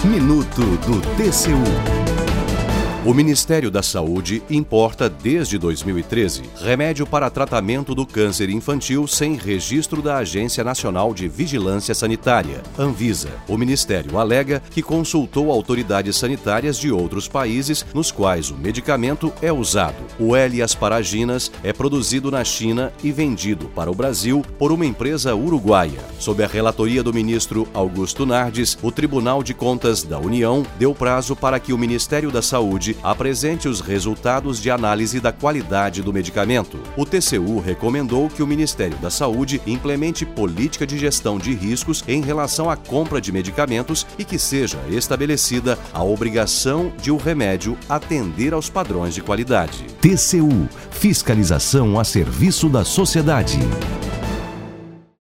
Minuto do TCU. O Ministério da Saúde importa desde 2013 remédio para tratamento do câncer infantil sem registro da Agência Nacional de Vigilância Sanitária, Anvisa. O Ministério alega que consultou autoridades sanitárias de outros países nos quais o medicamento é usado. O L-Asparaginas é produzido na China e vendido para o Brasil por uma empresa uruguaia. Sob a relatoria do ministro Augusto Nardes, o Tribunal de Contas da União deu prazo para que o Ministério da Saúde apresente os resultados de análise da qualidade do medicamento. O TCU recomendou que o Ministério da Saúde implemente política de gestão de riscos em relação à compra de medicamentos e que seja estabelecida a obrigação de o remédio atender aos padrões de qualidade. TCU, fiscalização a serviço da sociedade.